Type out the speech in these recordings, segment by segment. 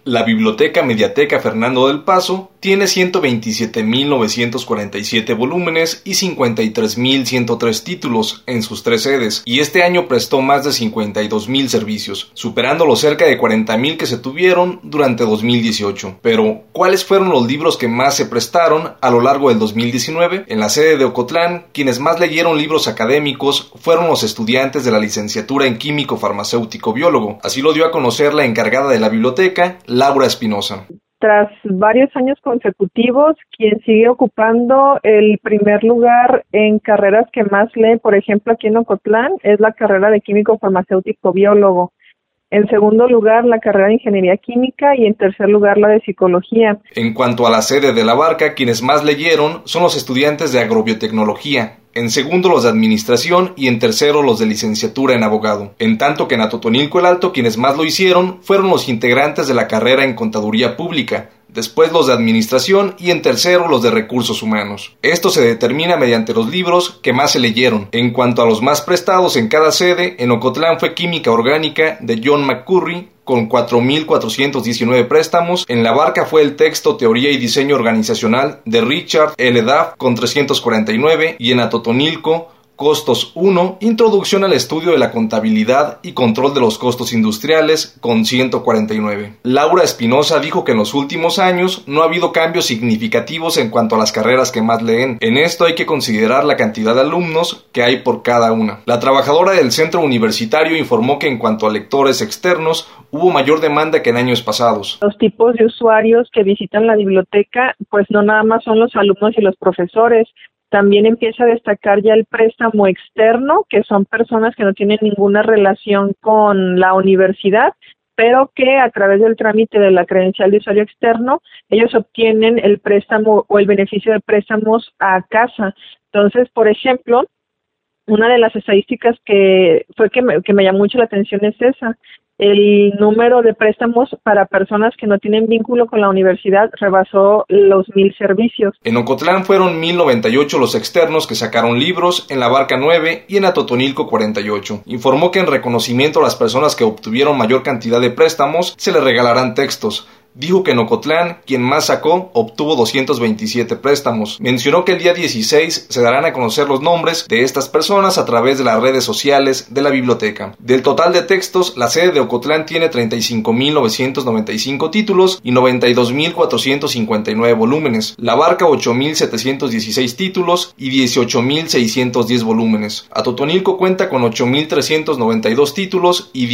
La Biblioteca Mediateca Fernando del Paso tiene 127.947 volúmenes y 53.103 títulos en sus 3 sedes, y este año prestó más de 52.000 servicios, superando los cerca de 40.000 que se tuvieron durante 2018. Pero, ¿cuáles fueron los libros que más se prestaron a lo largo del 2019? En la sede de Ocotlán, quienes más leyeron libros académicos fueron los estudiantes de la licenciatura en Químico Farmacéutico Biólogo. Así lo dio a conocer la encargada de la biblioteca, Laura Espinosa. Tras varios años consecutivos, quien sigue ocupando el primer lugar en carreras que más lee, por ejemplo, aquí en Ocotlán, es la carrera de Químico Farmacéutico Biólogo. En segundo lugar, la carrera de Ingeniería Química y en tercer lugar, la de Psicología. En cuanto a la sede de La Barca, quienes más leyeron son los estudiantes de Agrobiotecnología, en segundo los de Administración y en tercero los de Licenciatura en Abogado. En tanto que en Atotonilco el Alto quienes más lo hicieron fueron los integrantes de la carrera en Contaduría Pública, después los de Administración y en tercero los de Recursos Humanos. Esto se determina mediante los libros que más se leyeron. En cuanto a los más prestados en cada sede, en Ocotlán fue Química Orgánica de John McCurry, con 4.419 préstamos. En La Barca fue el texto Teoría y Diseño Organizacional de Richard L. Duff con 349 y en Atotonilco Costos 1, Introducción al Estudio de la Contabilidad y Control de los Costos Industriales, con 149. Laura Espinosa dijo que en los últimos años no ha habido cambios significativos en cuanto a las carreras que más leen. En esto hay que considerar la cantidad de alumnos que hay por cada una. La trabajadora del centro universitario informó que en cuanto a lectores externos, hubo mayor demanda que en años pasados. Los tipos de usuarios que visitan la biblioteca, pues no nada más son los alumnos y los profesores. También empieza a destacar ya el préstamo externo, que son personas que no tienen ninguna relación con la universidad, pero que a través del trámite de la credencial de usuario externo, ellos obtienen el préstamo o el beneficio de préstamos a casa. Entonces, por ejemplo, una de las estadísticas que me llamó mucho la atención es esa. El número de préstamos para personas que no tienen vínculo con la universidad rebasó los 1,000 servicios. En Ocotlán fueron 1,098 los externos que sacaron libros, en La Barca 9 y en Atotonilco 48. Informó que en reconocimiento a las personas que obtuvieron mayor cantidad de préstamos, se les regalarán textos. Dijo que en Ocotlán, quien más sacó, obtuvo 227 préstamos. Mencionó que el día 16 se darán a conocer los nombres de estas personas a través de las redes sociales de la biblioteca. Del total de textos, la sede de Ocotlán tiene 35.995 títulos y 92.459 volúmenes. La Barca 8.716 títulos y 18.610 volúmenes. Atotonilco cuenta con 8.392 títulos y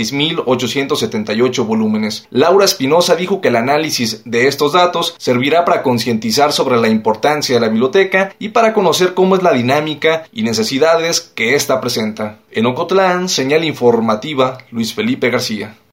16.878 volúmenes. Laura Espinosa dijo que el análisis de estos datos servirá para concientizar sobre la importancia de la biblioteca y para conocer cómo es la dinámica y necesidades que ésta presenta. En Ocotlán, señal informativa, Luis Felipe García.